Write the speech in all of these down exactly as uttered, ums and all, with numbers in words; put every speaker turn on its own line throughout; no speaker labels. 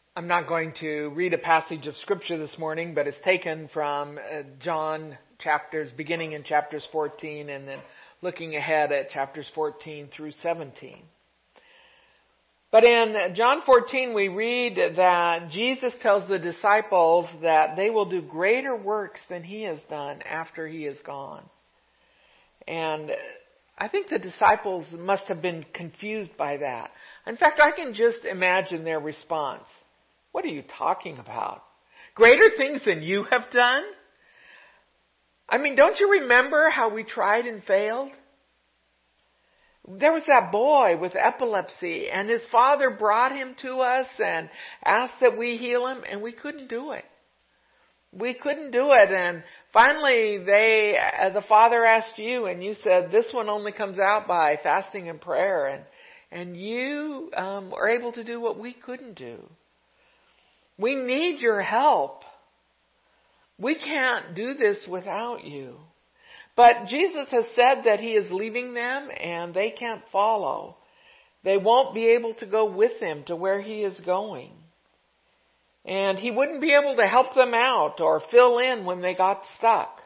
I'm not going to read a passage of Scripture this morning, but it's taken from uh, John chapters, beginning in chapters fourteen and then looking ahead at chapters fourteen through seventeen. But in John fourteen, we read that Jesus tells the disciples that they will do greater works than He has done after He is gone. And I think the disciples must have been confused by that. In fact, I can just imagine their response. What are you talking about? Greater things than you have done? I mean, don't you remember how we tried and failed? There was that boy with epilepsy, and his father brought him to us and asked that we heal him, and we couldn't do it. We couldn't do it, and finally they, the father asked you, and you said, this one only comes out by fasting and prayer, and, and you um, were able to do what we couldn't do. We need your help. We can't do this without you. But Jesus has said that He is leaving them and they can't follow. They won't be able to go with Him to where He is going. And He wouldn't be able to help them out or fill in when they got stuck.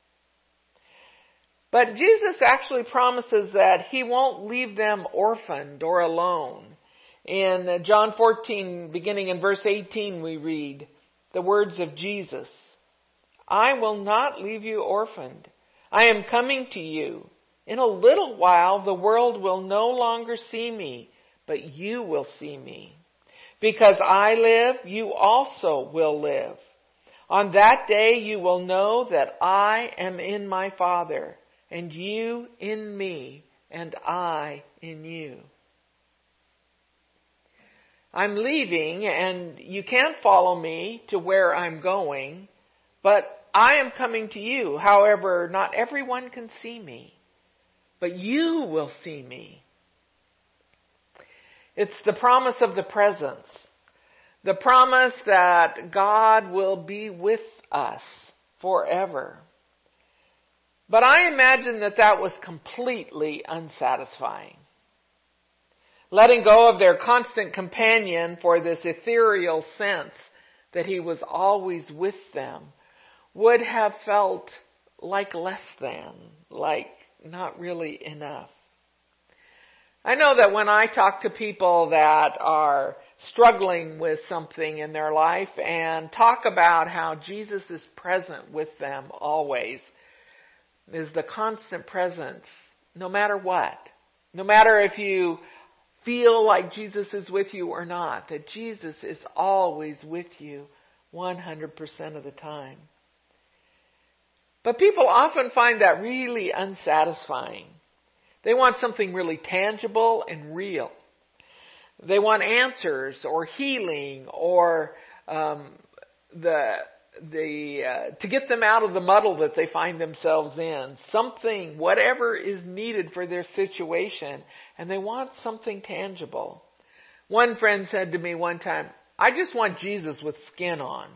But Jesus actually promises that He won't leave them orphaned or alone. In John fourteen, beginning in verse eighteen, we read the words of Jesus. I will not leave you orphaned. I am coming to you. In a little while, the world will no longer see me, but you will see me. Because I live, you also will live. On that day, you will know that I am in my Father, and you in me, and I in you. I'm leaving, and you can't follow me to where I'm going, but I am coming to you. However, not everyone can see me, but you will see me. It's the promise of the presence, the promise that God will be with us forever. But I imagine that that was completely unsatisfying. Letting go of their constant companion for this ethereal sense that He was always with them would have felt like less than, like not really enough. I know that when I talk to people that are struggling with something in their life and talk about how Jesus is present with them always, is the constant presence, no matter what, no matter if you feel like Jesus is with you or not, that Jesus is always with you one hundred percent of the time. But people often find that really unsatisfying. They want something really tangible and real. They want answers or healing or um, the the uh, to get them out of the muddle that they find themselves in. Something, whatever is needed for their situation, and they want something tangible. One friend said to me one time, I just want Jesus with skin on.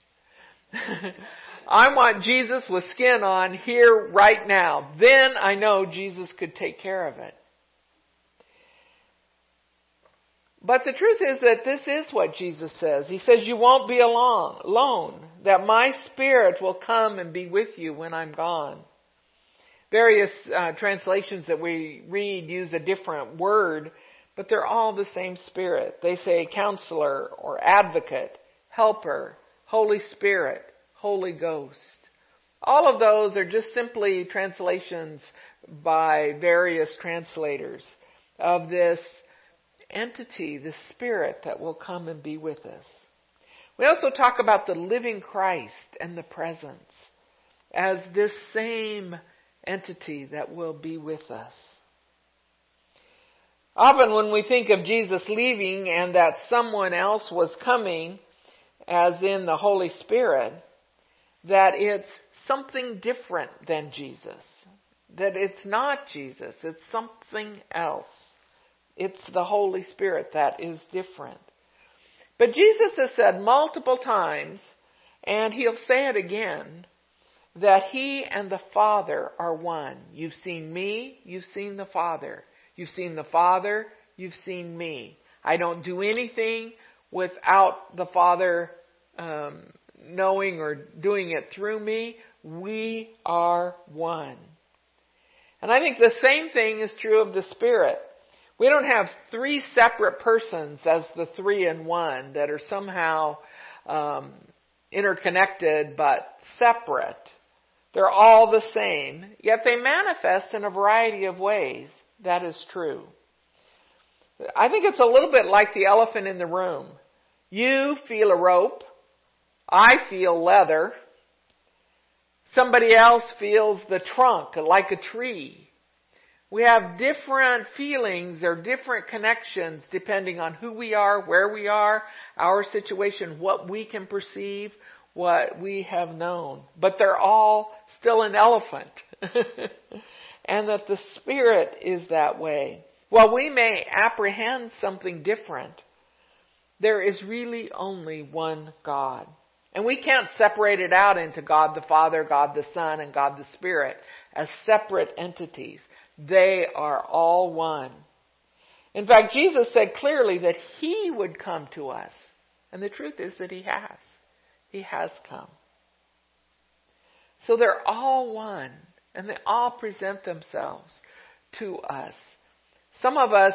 I want Jesus with skin on here right now. Then I know Jesus could take care of it. But the truth is that this is what Jesus says. He says, you won't be alone, alone, that my Spirit will come and be with you when I'm gone. Various uh, translations that we read use a different word, but they're all the same Spirit. They say Counselor or Advocate, Helper, Holy Spirit, Holy Ghost. All of those are just simply translations by various translators of this entity, the Spirit that will come and be with us. We also talk about the living Christ and the presence as this same entity that will be with us. Often when we think of Jesus leaving and that someone else was coming, as in the Holy Spirit, that it's something different than Jesus. That it's not Jesus, it's something else. It's the Holy Spirit that is different. But Jesus has said multiple times, and He'll say it again, that He and the Father are one. You've seen me, you've seen the Father. You've seen the Father, you've seen me. I don't do anything without the Father um, knowing or doing it through me. We are one. And I think the same thing is true of the Spirit. We don't have three separate persons as the three in one that are somehow um, interconnected but separate. They're all the same, yet they manifest in a variety of ways. That is true. I think it's a little bit like the elephant in the room. You feel a rope. I feel leather. Somebody else feels the trunk, like a tree. We have different feelings or different connections depending on who we are, where we are, our situation, what we can perceive, what we have known. But they're all still an elephant. And that the Spirit is that way. While we may apprehend something different, there is really only one God. And we can't separate it out into God the Father, God the Son, and God the Spirit as separate entities. They are all one. In fact, Jesus said clearly that He would come to us. And the truth is that He has. He has come. So they're all one. And they all present themselves to us. Some of us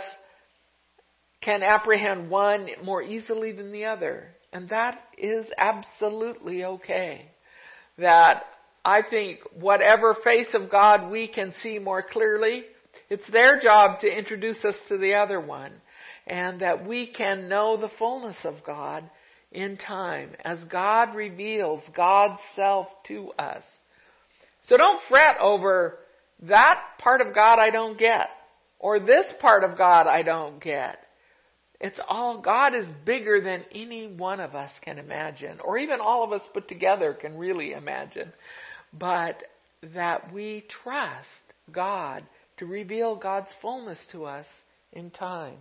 can apprehend one more easily than the other. And that is absolutely okay. That I think whatever face of God we can see more clearly, it's their job to introduce us to the other one. And that we can know the fullness of God in time as God reveals God's self to us. So don't fret over that part of God I don't get. Or this part of God I don't get. It's all, God is bigger than any one of us can imagine, or even all of us put together can really imagine. But that we trust God to reveal God's fullness to us in time.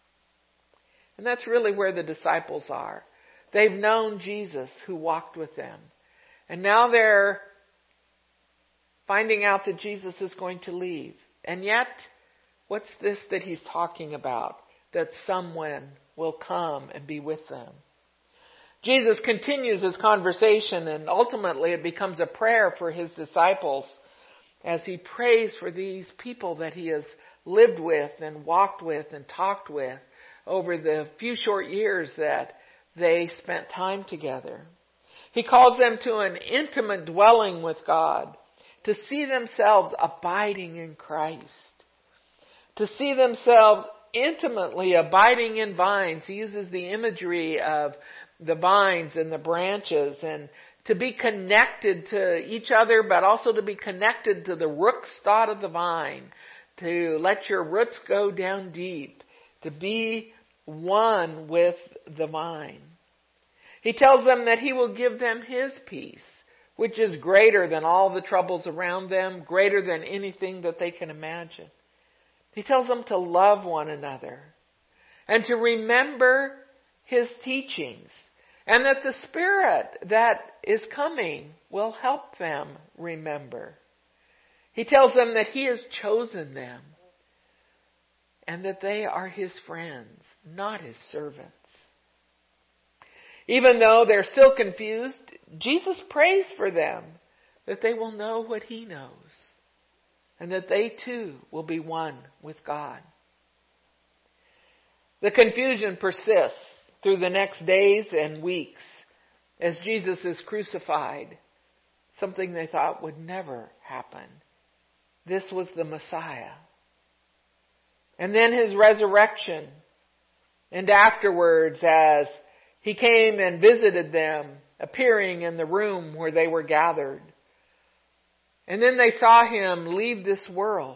And that's really where the disciples are. They've known Jesus who walked with them. And now they're finding out that Jesus is going to leave. And yet, what's this that He's talking about? That someone will come and be with them. Jesus continues His conversation, and ultimately it becomes a prayer for His disciples as He prays for these people that He has lived with and walked with and talked with over the few short years that they spent time together. He calls them to an intimate dwelling with God, to see themselves abiding in Christ, to see themselves intimately abiding in vines. He uses the imagery of the vines and the branches, and to be connected to each other, but also to be connected to the root stock of the vine, to let your roots go down deep, to be one with the vine. He tells them that He will give them His peace, which is greater than all the troubles around them, greater than anything that they can imagine. He tells them to love one another and to remember His teachings, and that the Spirit that is coming will help them remember. He tells them that He has chosen them and that they are His friends, not His servants. Even though they're still confused, Jesus prays for them that they will know what He knows. And that they too will be one with God. The confusion persists through the next days and weeks as Jesus is crucified. Something they thought would never happen. This was the Messiah. And then His resurrection. And afterwards, as He came and visited them, appearing in the room where they were gathered. And then they saw Him leave this world.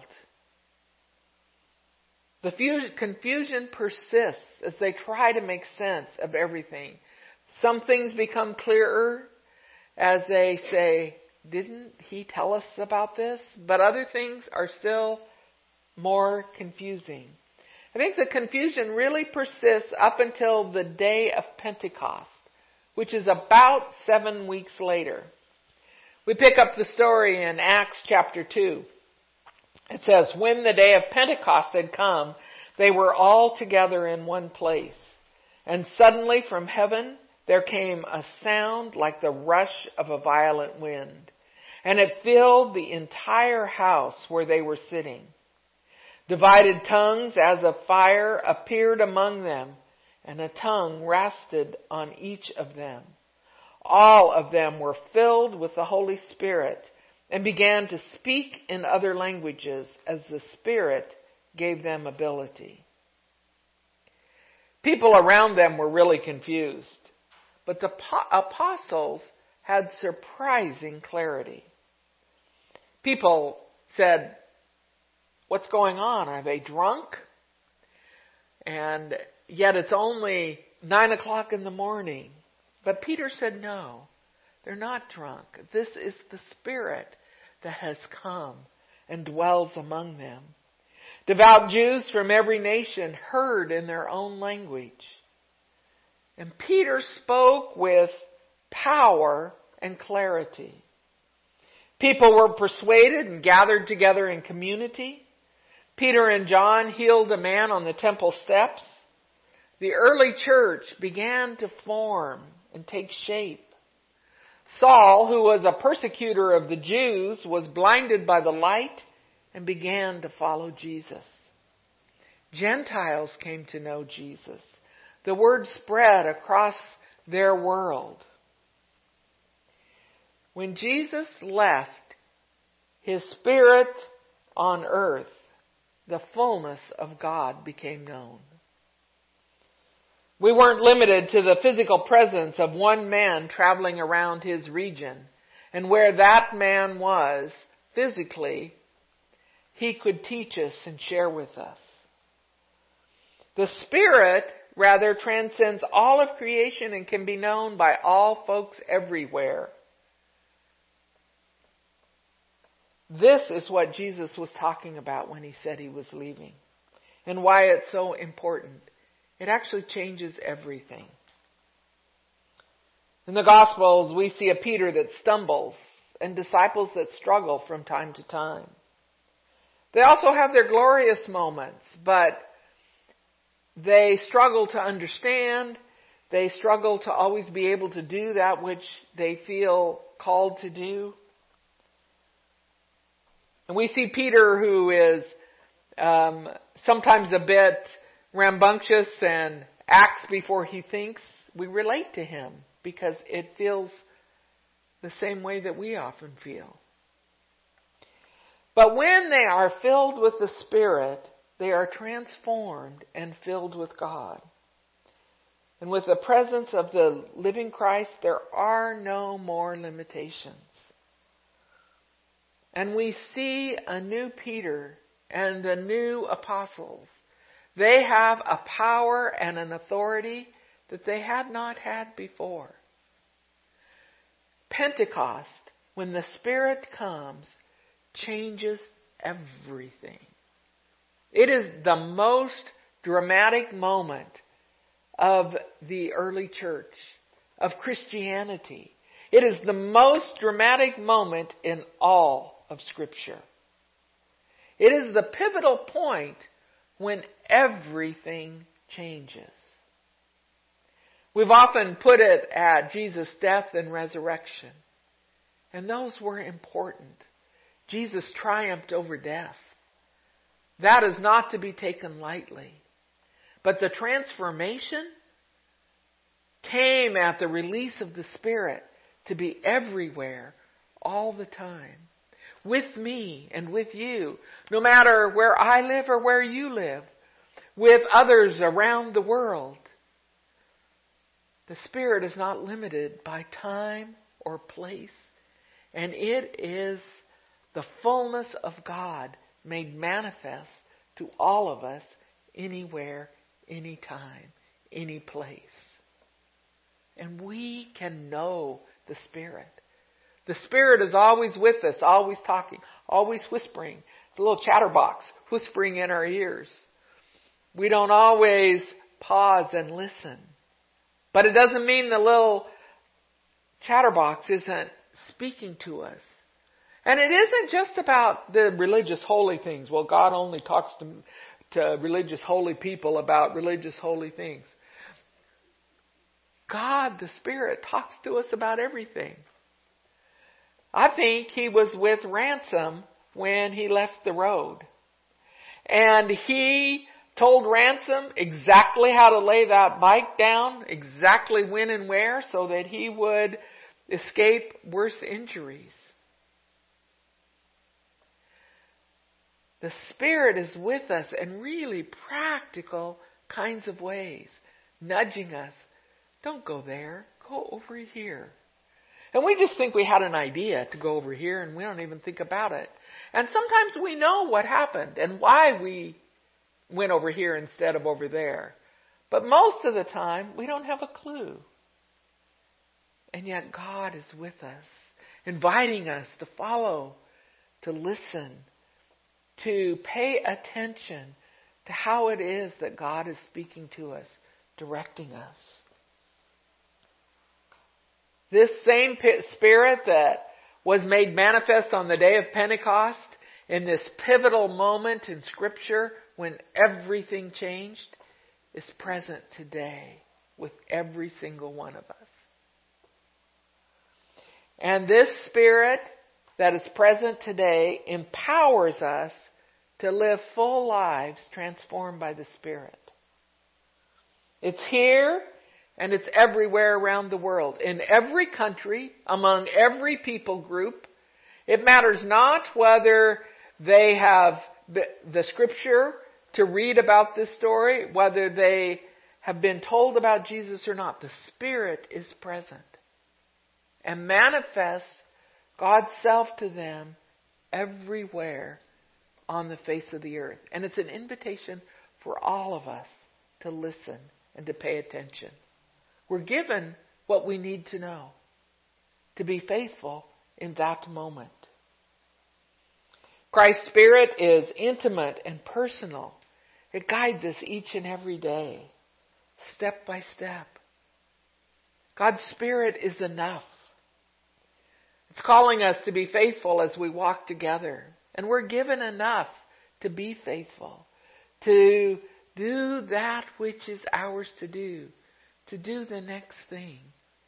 The confusion persists as they try to make sense of everything. Some things become clearer as they say, didn't He tell us about this? But other things are still more confusing. I think the confusion really persists up until the day of Pentecost, which is about seven weeks later. We pick up the story in Acts chapter two. It says, when the day of Pentecost had come, they were all together in one place. And suddenly from heaven there came a sound like the rush of a violent wind, and it filled the entire house where they were sitting. Divided tongues as of fire appeared among them, and a tongue rested on each of them. All of them were filled with the Holy Spirit and began to speak in other languages as the Spirit gave them ability. People around them were really confused, but the apostles had surprising clarity. People said, "What's going on? Are they drunk?" And yet it's only nine o'clock in the morning. But Peter said, "No, they're not drunk. This is the Spirit that has come and dwells among them." Devout Jews from every nation heard in their own language. And Peter spoke with power and clarity. People were persuaded and gathered together in community. Peter and John healed a man on the temple steps. The early church began to form and take shape. Saul, who was a persecutor of the Jews, was blinded by the light and began to follow Jesus. Gentiles came to know Jesus. The word spread across their world. When Jesus left His Spirit on earth, the fullness of God became known. We weren't limited to the physical presence of one man traveling around his region. And where that man was physically, he could teach us and share with us. The Spirit, rather, transcends all of creation and can be known by all folks everywhere. This is what Jesus was talking about when He said He was leaving, and why it's so important. It actually changes everything. In the Gospels, we see a Peter that stumbles and disciples that struggle from time to time. They also have their glorious moments, but they struggle to understand. They struggle to always be able to do that which they feel called to do. And we see Peter, who is um, sometimes a bit rambunctious and acts before he thinks. We relate to him because it feels the same way that we often feel. But when they are filled with the Spirit, they are transformed and filled with God. And with the presence of the living Christ, there are no more limitations. And we see a new Peter and the new apostles. They have a power and an authority that they had not had before. Pentecost, when the Spirit comes, changes everything. It is the most dramatic moment of the early church, of Christianity. It is the most dramatic moment in all of Scripture. It is the pivotal point when everything changes. We've often put it at Jesus' death and resurrection. And those were important. Jesus triumphed over death. That is not to be taken lightly. But the transformation came at the release of the Spirit to be everywhere, all the time. With me and with you, no matter where I live or where you live, with others around the world. The Spirit is not limited by time or place, and it is the fullness of God made manifest to all of us anywhere, anytime, any place. And we can know the Spirit. The Spirit is always with us, always talking, always whispering. The little chatterbox whispering in our ears. We don't always pause and listen. But it doesn't mean the little chatterbox isn't speaking to us. And it isn't just about the religious holy things. Well, God only talks to, to religious holy people about religious holy things. God, the Spirit, talks to us about everything. I think he was with Ransom when he left the road. And he told Ransom exactly how to lay that bike down, exactly when and where, so that he would escape worse injuries. The Spirit is with us in really practical kinds of ways, nudging us. Don't go there. Go over here. And we just think we had an idea to go over here, and we don't even think about it. And sometimes we know what happened and why we went over here instead of over there. But most of the time, we don't have a clue. And yet God is with us, inviting us to follow, to listen, to pay attention to how it is that God is speaking to us, directing us. This same Spirit that was made manifest on the day of Pentecost, in this pivotal moment in Scripture when everything changed, is present today with every single one of us. And this Spirit that is present today empowers us to live full lives transformed by the Spirit. It's here and it's everywhere around the world. In every country, among every people group. It matters not whether they have the, the Scripture to read about this story, whether they have been told about Jesus or not. The Spirit is present and manifests God's self to them everywhere on the face of the earth. And it's an invitation for all of us to listen and to pay attention. We're given what we need to know to be faithful in that moment. Christ's Spirit is intimate and personal. It guides us each and every day, step by step. God's Spirit is enough. It's calling us to be faithful as we walk together. And we're given enough to be faithful, to do that which is ours to do, to do the next thing.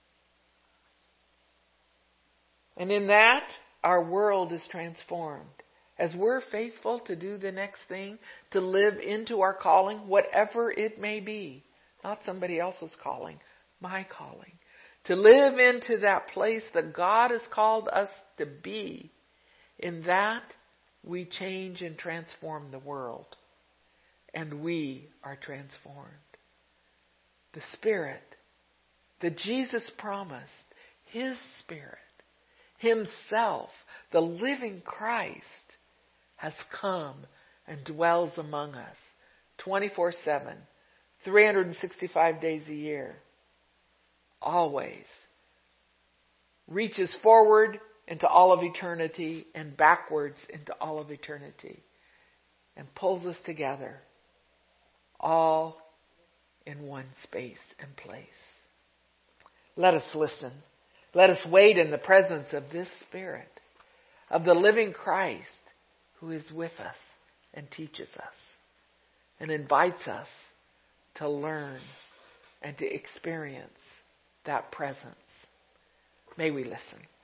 And in that, our world is transformed. As we're faithful to do the next thing, to live into our calling, whatever it may be, not somebody else's calling, my calling. To live into that place that God has called us to be. In that, we change and transform the world. And we are transformed. The Spirit that Jesus promised, His Spirit, Himself, the living Christ, has come and dwells among us twenty-four seven, three hundred sixty-five days a year. Always. Reaches forward into all of eternity and backwards into all of eternity. And pulls us together. All in one space and place. Let us listen. Let us wait in the presence of this Spirit, of the living Christ who is with us and teaches us and invites us to learn and to experience that presence. May we listen.